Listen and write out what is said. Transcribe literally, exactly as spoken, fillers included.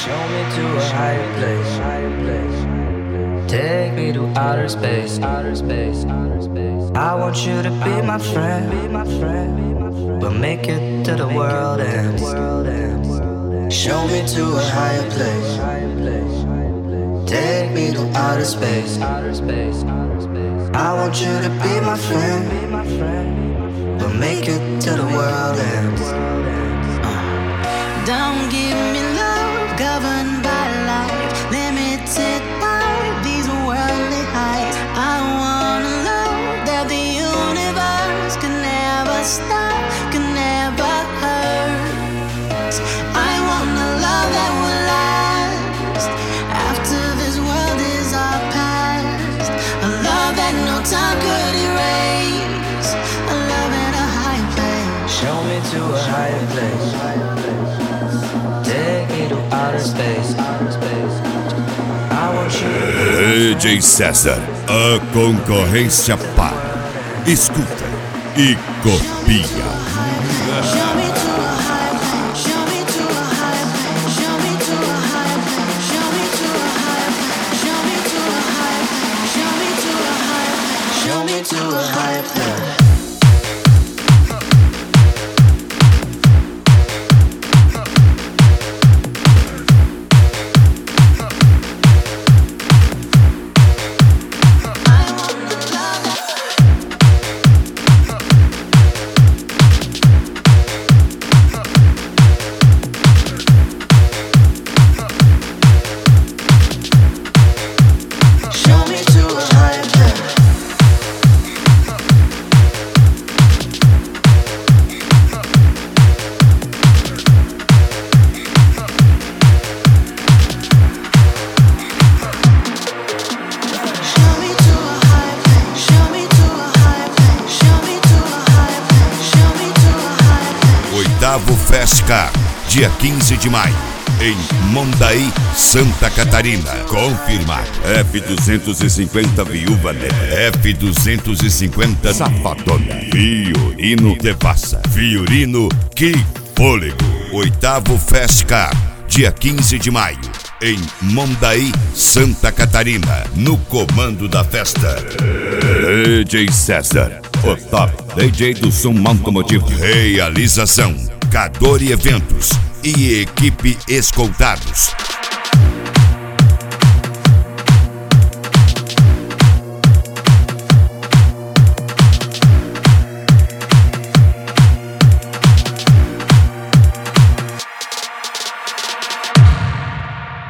Show me to a higher place. Take me to outer space. Outer space. I want you to be my friend. We'll make it to the world ends. Show me to a higher place. Take me to outer space. I want you to be my friend. We'll make it to the world ends. Don't give me love governed by life, limited by these worldly highs. I want a love that the universe can never stop, can never hurt. I want a love that will last after this world is our past. A love that no time could erase. A love in a higher place. Show me to a higher place. Take me to outer space. I want you. D J César, a concorrência para. Escuta e copia. Show me to a higher place. Show me to a higher place. Show me to a higher place. Show me to a higher place. Show me to a higher place. Show me to a higher place. Show me to a higher place. Oitavo Festcar, dia quinze de maio, em Mondaí, Santa Catarina. Confirmado. F duzentos e cinquenta Viúva Negra, F duzentos e cinquenta Safadona, Fiorino Devassa, Fiorino Que Fôlego. Oitavo Festcar, dia quinze de maio, em Mondaí, Santa Catarina. No comando da festa, D J César, o top D J do som automotivo. Realização Cadore Eventos e equipe Escoltados.